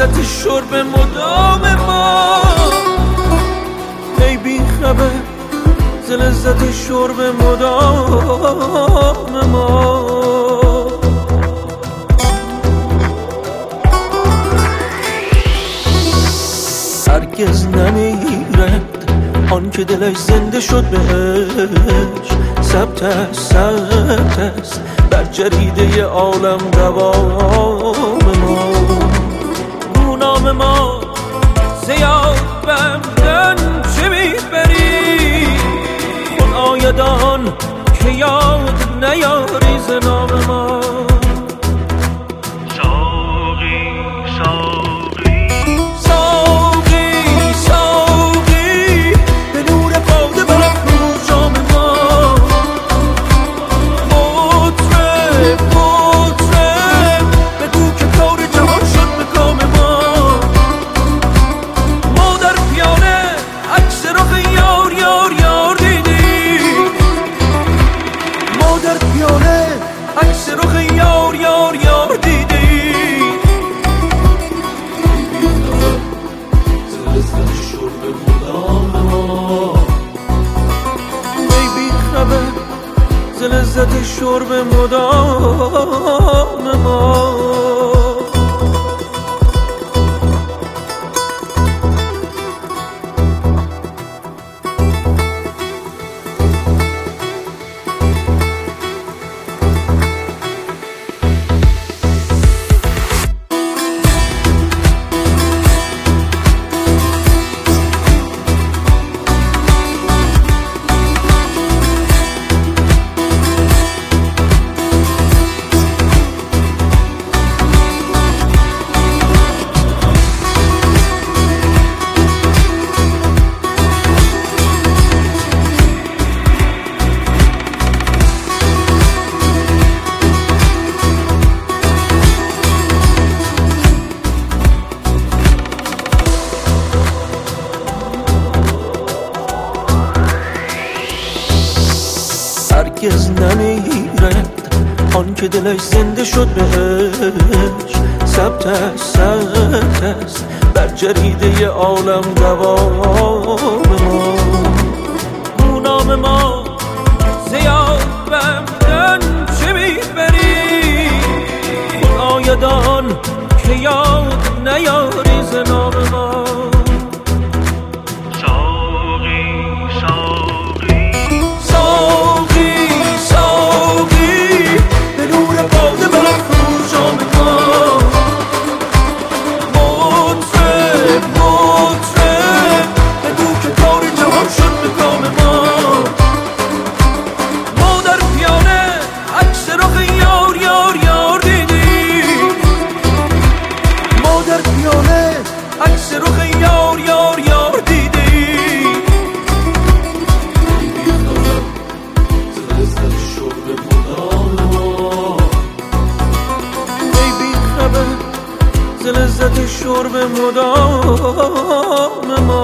لذت شرب مدام ما. ای بی خبر ز لذت شرب مدام ما. هرگز نمیرد آن که دلش زنده شد بهش. ثبت است بر جریده عالم دوام ما. رو نام ما زیاد بمدن چه میبری. خون آیدان که یاد نیاری ز نام ما. عکس رخ یار یار یار دیدی. ای بی خبر ز لذت شرب مدام ما. هرگز نمیرد آن که دلش زنده شد بهش. ثبت است بر جریده عالم دوام ما. رو نام ما زیاد بمدن چه میبری. خون آیدان که یاد نیاری ز نام ما. عکس رخ یار یار یار دیدی. ای بی خبر ز لذت شرب مدام ما.